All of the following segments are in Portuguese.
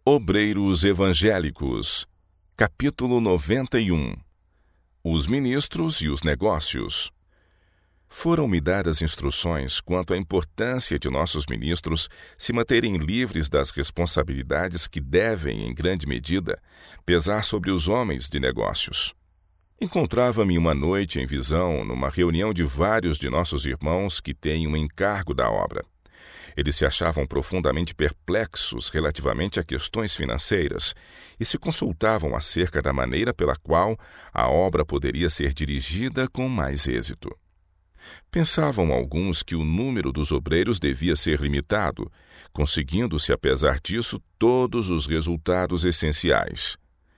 Obreiros Evangélicos, capítulo 91. Os ministros e os negócios. Foram-me dadas instruções quanto à importância de nossos ministros se manterem livres das responsabilidades que devem, em grande medida, pesar sobre os homens de negócios. Encontrava-me uma noite em visão numa reunião de vários de nossos irmãos que têm um encargo da obra. Eles se achavam profundamente perplexos relativamente a questões financeiras e se consultavam acerca da maneira pela qual a obra poderia ser dirigida com mais êxito. Pensavam alguns que o número dos obreiros devia ser limitado, conseguindo-se, apesar disso, todos os resultados essenciais.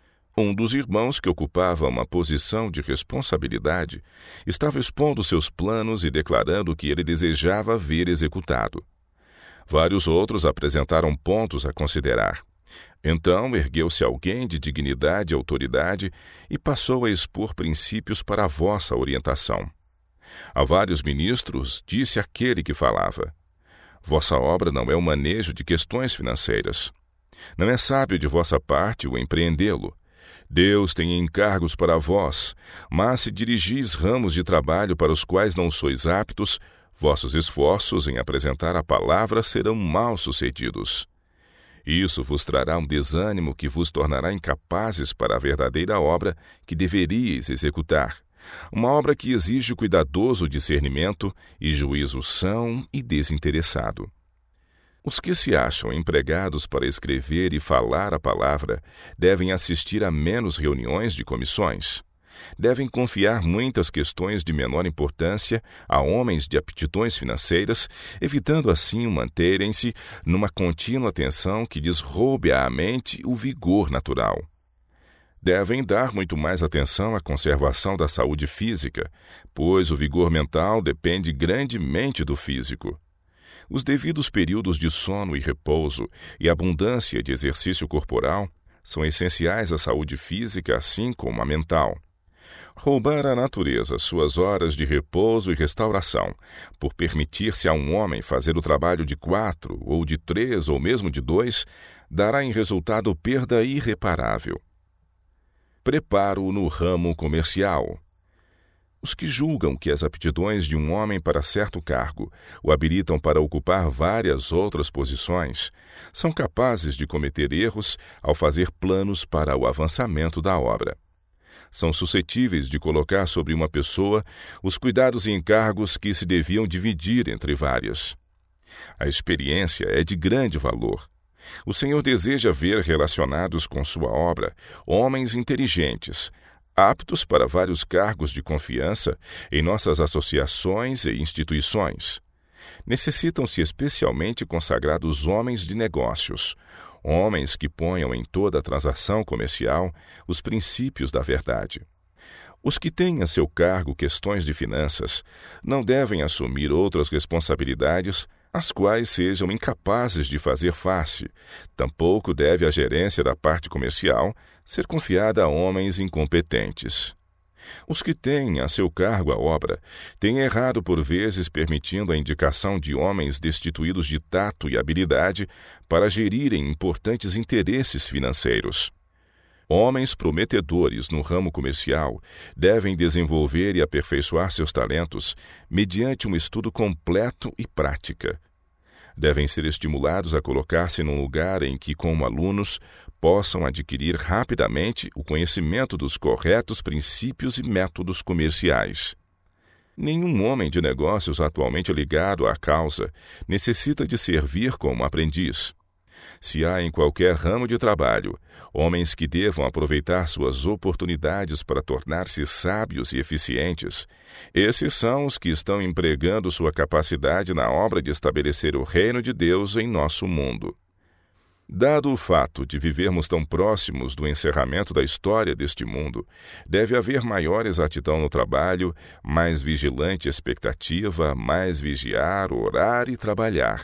Um dos irmãos que ocupava uma posição de responsabilidade estava expondo seus planos e declarando o que ele desejava ver executado. Vários outros apresentaram pontos a considerar. Então ergueu-se alguém de dignidade e autoridade e passou a expor princípios para a vossa orientação. A vários ministros disse aquele que falava: vossa obra não é o manejo de questões financeiras. Não é sábio de vossa parte o empreendê-lo. Deus tem encargos para vós, mas se dirigis ramos de trabalho para os quais não sois aptos, vossos esforços em apresentar a palavra serão mal-sucedidos. Isso vos trará um desânimo que vos tornará incapazes para a verdadeira obra que deveríeis executar, uma obra que exige cuidadoso discernimento e juízo são e desinteressado. Os que se acham empregados para escrever e falar a palavra devem assistir a menos reuniões de comissões. Devem confiar muitas questões de menor importância a homens de aptidões financeiras, evitando assim manterem-se numa contínua atenção que lhes roube à mente o vigor natural. Devem dar muito mais atenção à conservação da saúde física, pois o vigor mental depende grandemente do físico. Os devidos períodos de sono e repouso e abundância de exercício corporal são essenciais à saúde física, assim como à mental. Roubar à natureza suas horas de repouso e restauração, por permitir-se a um homem fazer o trabalho de 4, ou de 3, ou mesmo de 2, dará em resultado perda irreparável. Preparo no ramo comercial. Os que julgam que as aptidões de um homem para certo cargo o habilitam para ocupar várias outras posições, são capazes de cometer erros ao fazer planos para o avançamento da obra. São suscetíveis de colocar sobre uma pessoa os cuidados e encargos que se deviam dividir entre várias. A experiência é de grande valor. O Senhor deseja ver relacionados com sua obra homens inteligentes, aptos para vários cargos de confiança em nossas associações e instituições. Necessitam-se especialmente consagrados homens de negócios, homens que ponham em toda a transação comercial os princípios da verdade. Os que têm a seu cargo questões de finanças não devem assumir outras responsabilidades às quais sejam incapazes de fazer face. Tampouco deve a gerência da parte comercial ser confiada a homens incompetentes. Os que têm a seu cargo a obra têm errado por vezes permitindo a indicação de homens destituídos de tato e habilidade para gerirem importantes interesses financeiros. Homens prometedores no ramo comercial devem desenvolver e aperfeiçoar seus talentos mediante um estudo completo e prática. Devem ser estimulados a colocar-se num lugar em que, como alunos, possam adquirir rapidamente o conhecimento dos corretos princípios e métodos comerciais. Nenhum homem de negócios atualmente ligado à causa necessita de servir como aprendiz. Se há em qualquer ramo de trabalho homens que devam aproveitar suas oportunidades para tornar-se sábios e eficientes, esses são os que estão empregando sua capacidade na obra de estabelecer o reino de Deus em nosso mundo. Dado o fato de vivermos tão próximos do encerramento da história deste mundo, deve haver maior exatidão no trabalho, mais vigilante expectativa, mais vigiar, orar e trabalhar.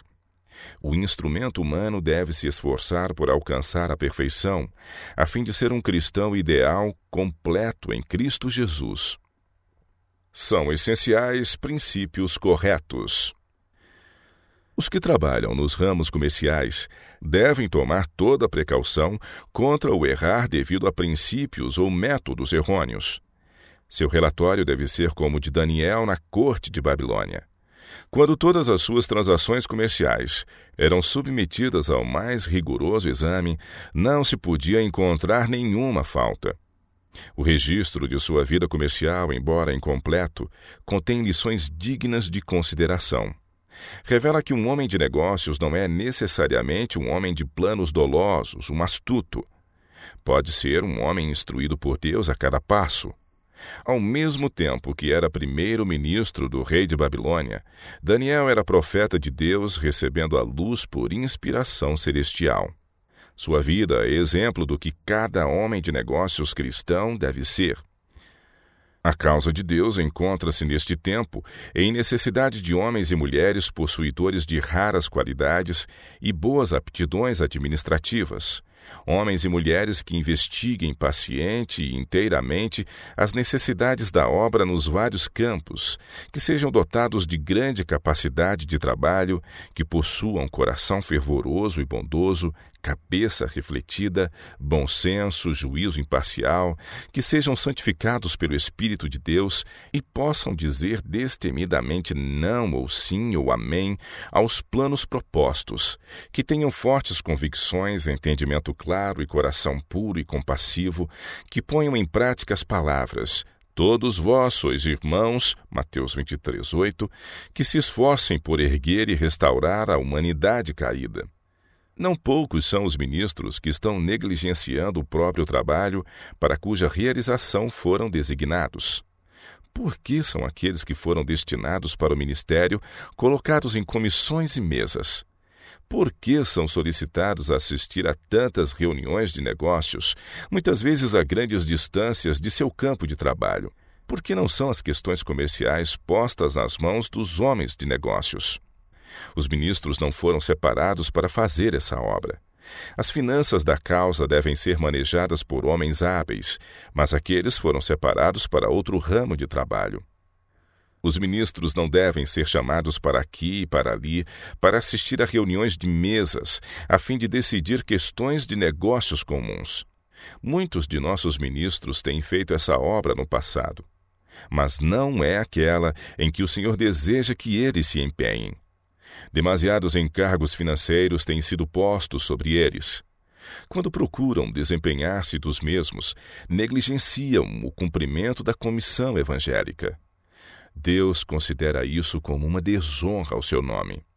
O instrumento humano deve se esforçar por alcançar a perfeição, a fim de ser um cristão ideal completo em Cristo Jesus. São essenciais princípios corretos. Os que trabalham nos ramos comerciais devem tomar toda precaução contra o errar devido a princípios ou métodos errôneos. Seu relatório deve ser como o de Daniel na corte de Babilônia. Quando todas as suas transações comerciais eram submetidas ao mais rigoroso exame, não se podia encontrar nenhuma falta. O registro de sua vida comercial, embora incompleto, contém lições dignas de consideração. Revela que um homem de negócios não é necessariamente um homem de planos dolosos, um astuto. Pode ser um homem instruído por Deus a cada passo. Ao mesmo tempo que era primeiro-ministro do rei de Babilônia, Daniel era profeta de Deus, recebendo a luz por inspiração celestial. Sua vida é exemplo do que cada homem de negócios cristão deve ser. A causa de Deus encontra-se neste tempo em necessidade de homens e mulheres possuidores de raras qualidades e boas aptidões administrativas. Homens e mulheres que investiguem paciente e inteiramente as necessidades da obra nos vários campos, que sejam dotados de grande capacidade de trabalho, que possuam coração fervoroso e bondoso, cabeça refletida, bom senso, juízo imparcial, que sejam santificados pelo Espírito de Deus e possam dizer destemidamente não ou sim ou amém aos planos propostos, que tenham fortes convicções, entendimento claro e coração puro e compassivo, que ponham em prática as palavras: todos vós sois irmãos, Mateus 23:8, que se esforcem por erguer e restaurar a humanidade caída. Não poucos são os ministros que estão negligenciando o próprio trabalho para cuja realização foram designados. Por que são aqueles que foram destinados para o ministério colocados em comissões e mesas? Por que são solicitados a assistir a tantas reuniões de negócios, muitas vezes a grandes distâncias de seu campo de trabalho? Por que não são as questões comerciais postas nas mãos dos homens de negócios? Os ministros não foram separados para fazer essa obra. As finanças da causa devem ser manejadas por homens hábeis, mas aqueles foram separados para outro ramo de trabalho. Os ministros não devem ser chamados para aqui e para ali para assistir a reuniões de mesas, a fim de decidir questões de negócios comuns. Muitos de nossos ministros têm feito essa obra no passado, mas não é aquela em que o Senhor deseja que eles se empenhem. Demasiados encargos financeiros têm sido postos sobre eles. Quando procuram desempenhar-se dos mesmos, negligenciam o cumprimento da comissão evangélica. Deus considera isso como uma desonra ao seu nome.